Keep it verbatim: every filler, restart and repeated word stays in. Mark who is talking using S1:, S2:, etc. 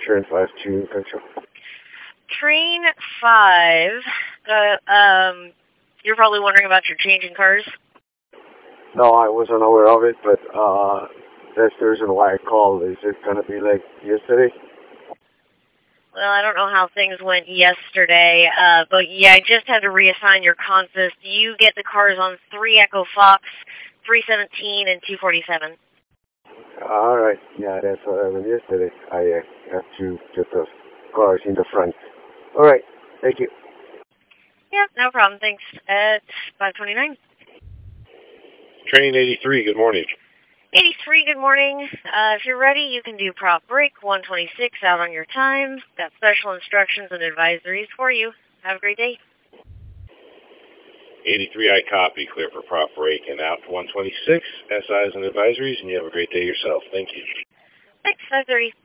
S1: Train five to Control.
S2: Train five, uh, um, you're probably wondering about your changing cars?
S1: No, I wasn't aware of it, but uh, that's the reason why I called. Is it going to be like yesterday?
S2: Well, I don't know how things went yesterday, uh, but yeah, I just had to reassign your consist. You get the cars on three Echo Fox, three seventeen, and two forty-seven.
S1: All right. Yeah, that's what happened yesterday. I uh, have to get the cars in the front. All right. Thank you.
S2: Yeah, no problem. Thanks. At five twenty-nine.
S3: Train eighty-three, good morning.
S2: eighty-three, good morning. Uh, if you're ready, you can do prop break, one twenty-six, out on your time. Got special instructions and advisories for you. Have a great day.
S3: eighty-three, I copy. Clear for prop break and out to one twenty-six. S Is and advisories, and you have a great day yourself. Thank you.
S2: Thanks, five thirty.